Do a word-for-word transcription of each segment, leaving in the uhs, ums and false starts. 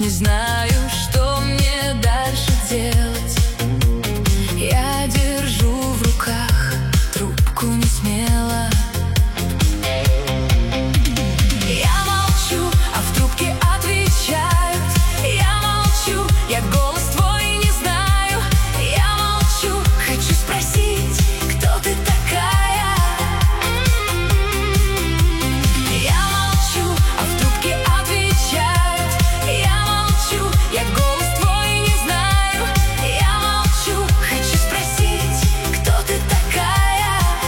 Не знаю, что мне дальше делать. Я держу в руках трубку не смело. Я молчу, а в трубке отвечают. Я молчу, я голос твой не знаю. Я молчу, хочу спросить, кто ты такая. Я молчу, а в трубке отвечают. Я молчу, я голос твой не знаю. Я молчу, хочу спросить, кто ты такая.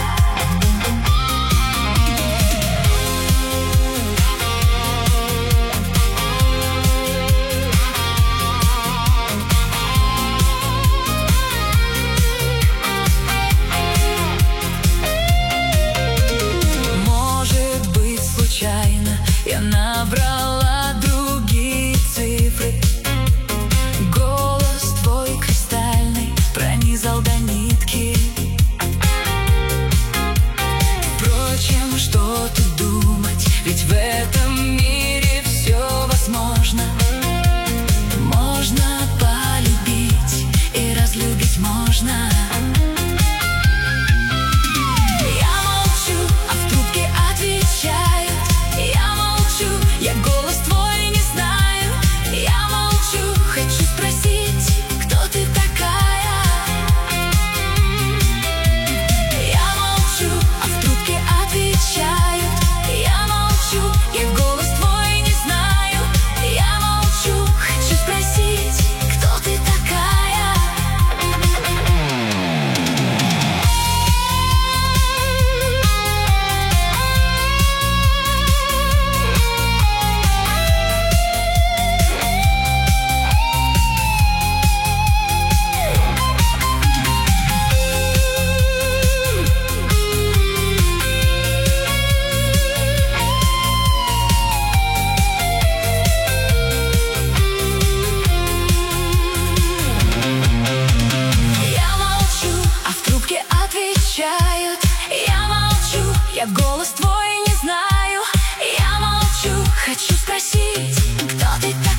Может быть, случайно я набрала другие цифры. Голос твой кристальный пронизал до нитки. Впрочем, что тут думать, ведь в этом мире все возможно. Можно полюбить и разлюбить можно. Я молчу, а в трубке отвечают. Я молчу, я голос твой не знаю. Я молчу, хочу спросить, кто ты такая. Я молчу, а в трубке отвечают. Я молчу, я голос твой не знаю. Я молчу, хочу спросить, кто ты такая. Я молчу, а в трубке отвечают. Я молчу, я голос твой не знаю. Я молчу, хочу спросить, кто ты такая.